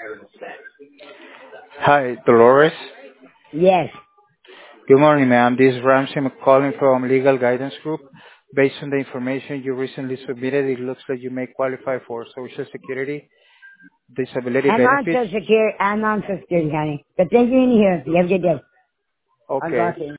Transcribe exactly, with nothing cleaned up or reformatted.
Hi, Dolores. Yes. Good morning, ma'am. This is Ramsey. I'm calling from Legal Guidance Group. Based on the information you recently submitted, it looks like you may qualify for Social Security disability I'm on benefits. Social Security. I'm on Social Security, honey. But thank you in here. You have a good day. I'm Okay. talking.